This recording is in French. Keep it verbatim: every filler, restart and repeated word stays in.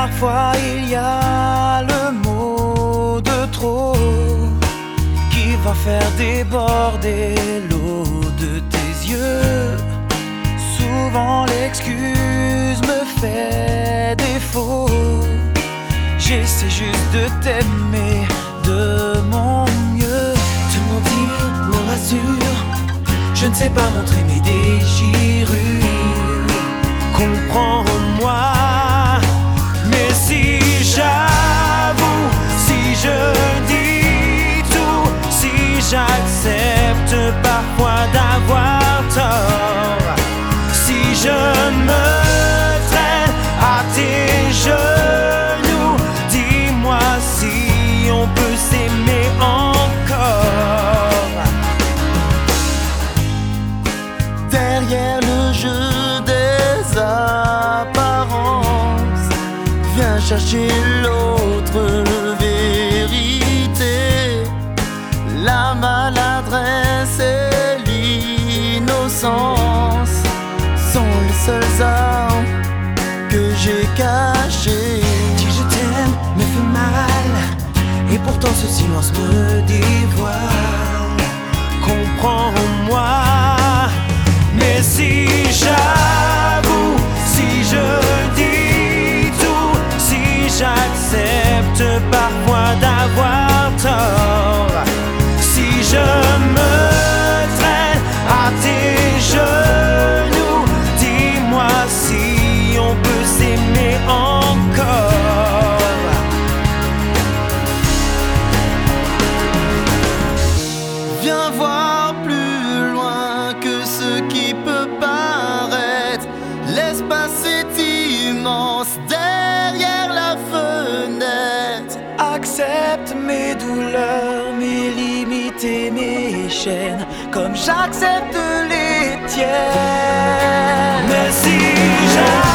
parfois il y a le mot de trop qui va faire déborder l'eau de tes yeux. Souvent l'excuse me fait défaut. J'essaie juste de t'aimer de mon mieux. Te mentir me rassure. Je ne sais pas montrer mes déchirures. Comprends-moi. Mais si j'avoue, si je dis tout, si j'accepte parfois d'avoir tort, si je me traîne à tes genoux, dis-moi si on peut s'aimer encore. Derrière le jeu des apparences, viens chercher l'autre vérité. La maladresse et l'innocence sont les seules armes que j'ai cachées. Dire je t'aime me fait mal, et pourtant ce silence me dévoile. Comprends-moi. Mais si j'avoue, si je dis tout, si j'accepte parfois d'avoir tort, si je me traîne à tes genoux, dis-moi si on peut s'aimer encore. Viens voir plus loin que ce qui peut paraître. L'espace est immense derrière la fenêtre. Accepte mes douleurs, mes limites et mes chaînes, comme j'accepte les tiennes. Mais si j'accepte